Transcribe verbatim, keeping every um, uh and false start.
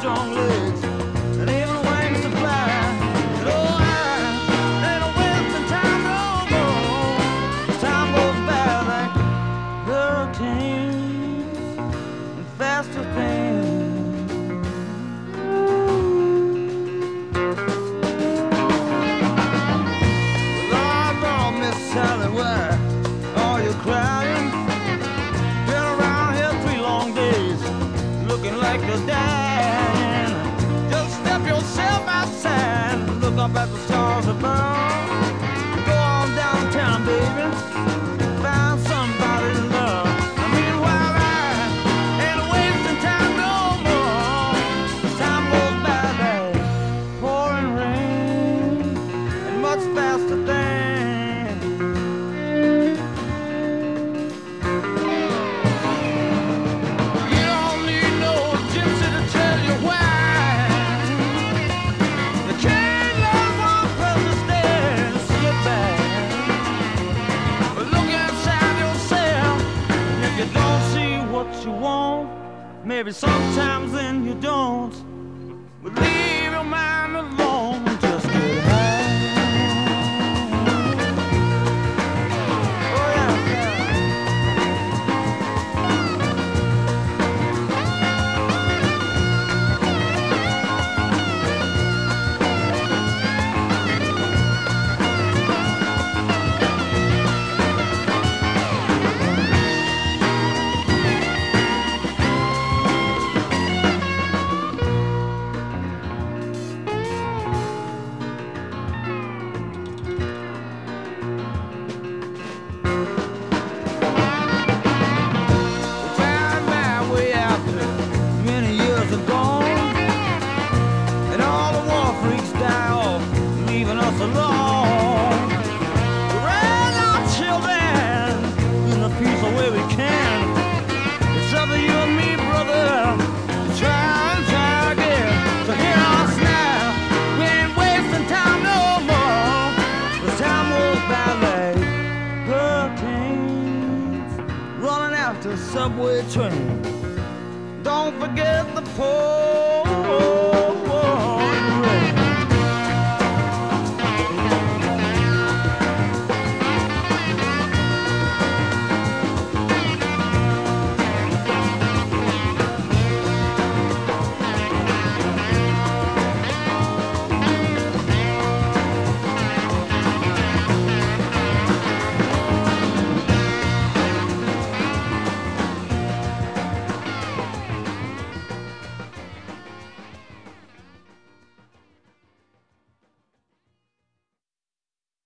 strong legs and even wings to fly. But oh, I ain't wasting time no more. Time goes by like hurricanes and faster things. Lord, Lord, Miss Sally, why are you crying? Been around here three long days, looking like you're dying. Just step yourself outside, look up at the stars above. Go on downtown, baby, find somebody to love. I mean, while I ain't wasting time no more. Time goes by like pouring rain and much faster things. You don't need no gypsy to tell you why. You can't let one person stand and sit back. But look inside yourself. If you don't see what you want, maybe sometimes then you don't.